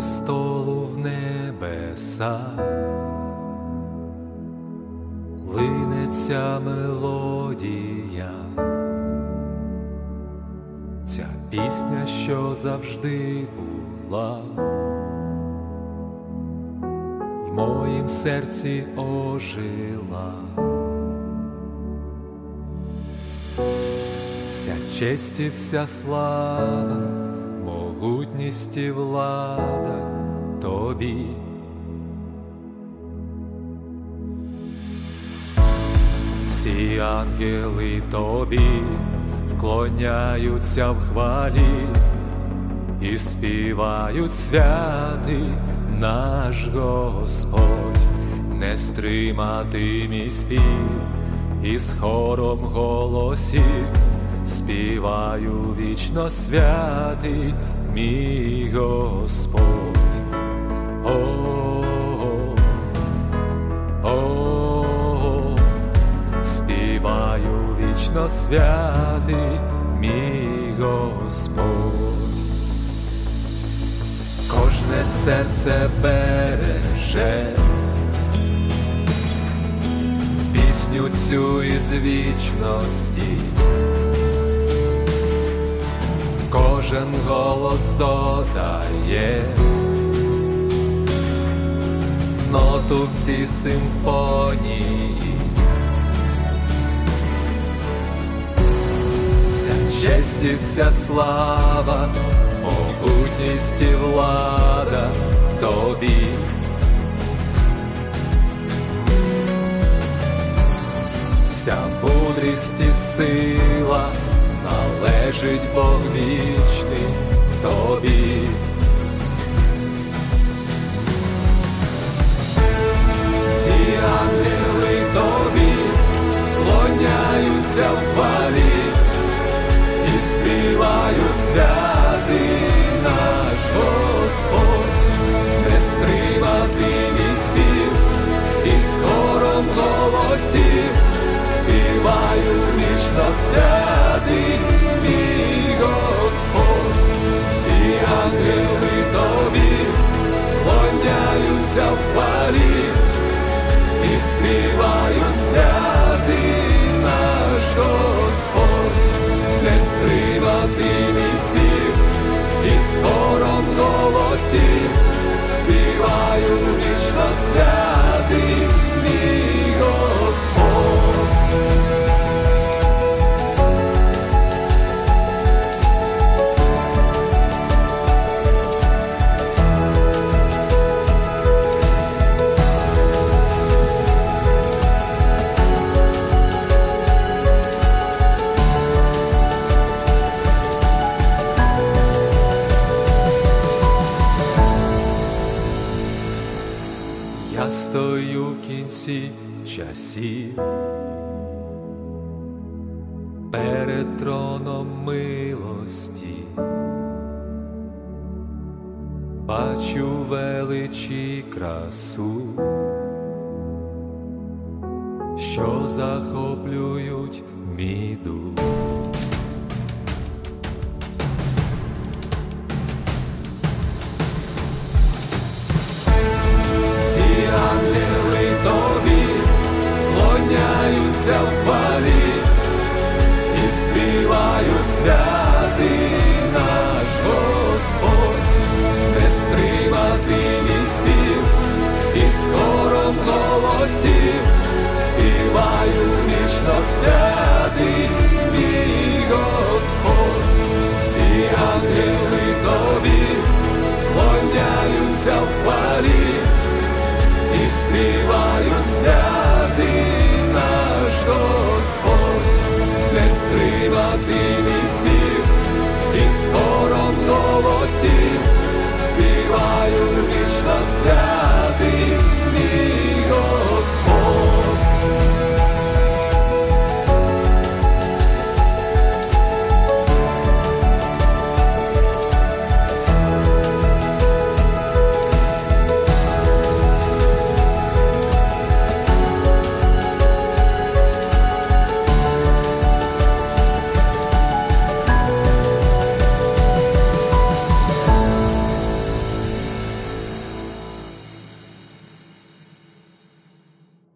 престолу в небеса линеться мелодія, ця пісня, що завжди була в моїм серці ожила. Вся честь і вся слава, могутність і влада тобі. Всі ангели тобі вклоняються в хвалі і співають: святий наш Господь. Не стримати мій спів, і з хором голосів співаю вічно: святий мій Господь. Співаю вічно: святий мій Господь. Кожне серце береже пісню цю із вічності, кожен голос додає ноту в цій симфонії. Вся честь і вся слава, могутність і влада тобі. Вся мудрість і сила належить Бог вічний тобі. Всі ангели тобі вклоняються в хвалі і співають: святий наш Господь. Не стримати мій спів, і з хором голосів співаю вічно: святий мій Господь. Всі ангели тобі вклоняються в хвалі і співають: святий наш Господь. Не стримати мій спів, і з хором голосів співаю вічно: святий мій Господь. Я стою в кінці часів перед троном милості, бачу велич і красу, що захоплюють мій дух. Ангели тобі вклоняються в хвалі і співають: святий наш Господь. Не стримати мій спів, і з хором голосів співаю вічно: святий мій Господь. Всі ангели тобі вклоняються в хвалі